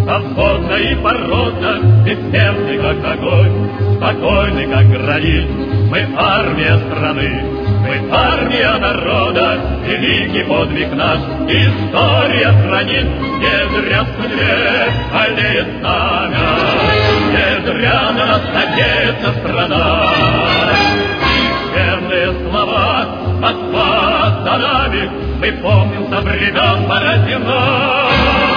Свободна и породна, бессмертный, как огонь, спокойный, как гранит. Мы армия страны, мы армия народа, великий подвиг наш история хранит. Не зря в судьбе аллеет знамя, не зря на нас надеется страна. Священные слова Москва за нами, мы помним со времен Бородина.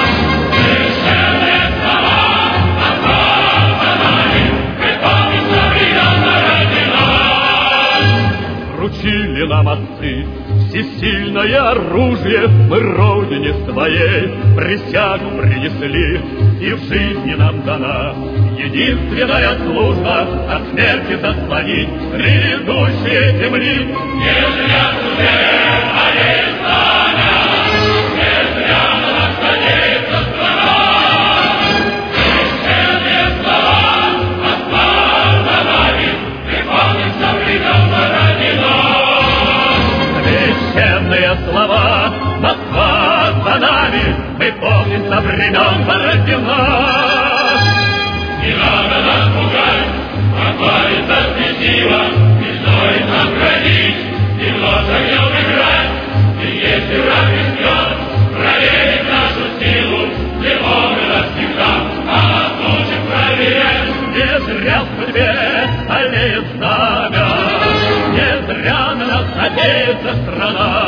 Вручили нам отцы всесильное оружие, мы родине своей присягу принесли, и в жизни нам дана единственная служба от смерти заслонить грядущие земли. Не зря судьбе аллеет знамя, не зря на нас надеется страна. Священные слова Москва за нами, мы помним со времен Бородина. Священные слова Москва за нами, мы помним со времен Бородина. Не надо нас пугать, Москва светила, не стоит нам грозить, и вновь огнем играть. И если враг рискнет проверить нашу силу, его мы навсегда, а отучим проверять. Не зря в судьбе аллеет знамя, не зря на нас надеется страна.